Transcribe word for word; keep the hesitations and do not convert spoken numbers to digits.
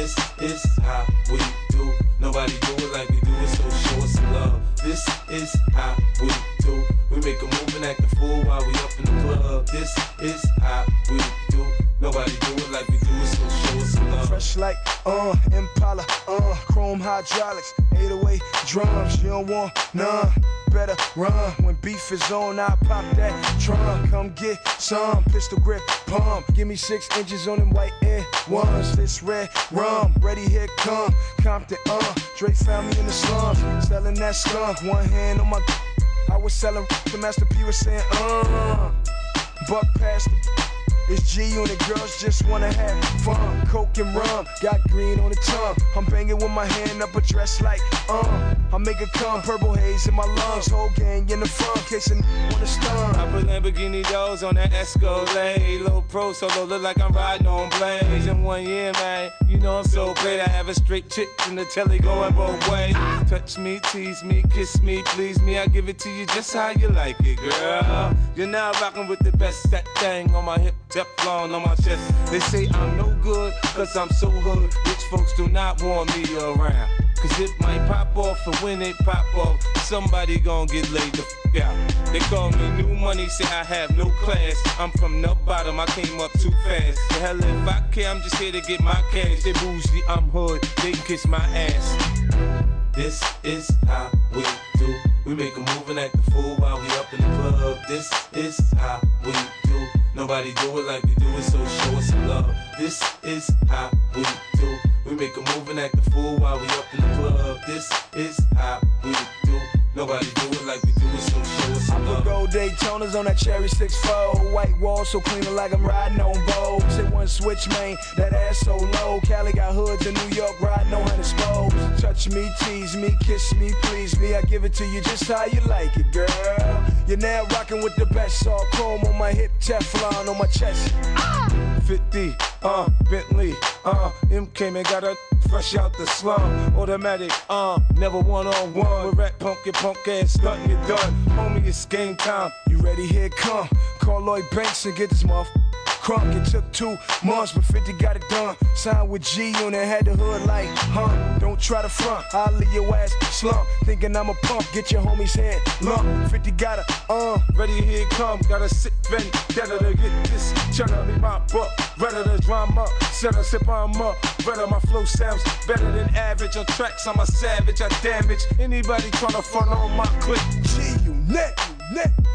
This is how we do. Nobody do it like we do it, so show us some love. This is how we do. We make a move and act a fool while we up in the club. This is how we do. Nobody do it like we do it, so show us some love. Fresh like, uh, Impala, uh, chrome hydraulics, eight oh eight drums, you don't want none. Better run, when beef is on, I pop that trunk. Come get some, pistol grip, pump. Give me six inches on them white air ones. This red rum, ready, here come Compton, uh, Drake found me in the slums, selling that skunk. One hand on my, I was selling, the Master P was saying, uh, buck past the, it's G Unit, girls just wanna have fun. Coke and rum, got green on the tongue. I'm banging with my hand up a dress like, uh I make it come, purple haze in my lungs. Whole gang in the front, case a wanna stun. I put Lamborghini doors on that Escalade. Low pro solo, look like I'm riding on blades. In one year, man, you know I'm so great. I have a straight chick in the telly going both ways. Touch me, tease me, kiss me, please me. I give it to you just how you like it, girl. You're now rocking with the best. That thing on my hip, Teflon on my chest. They say I'm no good, cause I'm so hood. Rich folks do not want me around, cause it might pop off, and when it pop off, somebody gon' get laid the f out. They call me new money, say I have no class. I'm from the bottom, I came up too fast. The hell if I care, I'm just here to get my cash. They bougie, I'm hood, they can kiss my ass. This is how we do. We make a move and act a fool while we up in the club. This is how we do. Nobody do it like we do it, so show us some love. This is how we do. We make a move and act a fool while we up in the club. This is how we do. Nobody do it like we do it, so show us some love. I put gold Daytonas on that cherry six four. White wall so clean like I'm riding on Vogue. Say one switch, man, that ass so low. Cali got hoods in New York, riding on hundred spokes. Touch me, tease me, kiss me, please me. I give it to you just how you like it, girl. You're now rocking with the best. All chrome on my hip, Teflon on my chest. Ah! fifty, uh, Bentley, uh, M came and got her fresh out the slum. Automatic, uh, never one-on-one. With rat punk, your punk ass stuntin', you done. Homie, it's game time. You ready? Here it come. Call Lloyd Banks and get this motherfucker crunk. It took two months, but fifty got it done. Signed with G Unit, had the hood like, huh? Don't try to front, I'll leave your ass slump. Thinking I'm a punk, get your homie's head lump. fifty got a, uh, ready, here it come. Got a sick ready, better to get this. Tryna be my buck, better the drama. Set a sip, I'm up, better my flow sounds better than average. On tracks, I'm a savage, I damage anybody tryna front on my click. G Unit, net.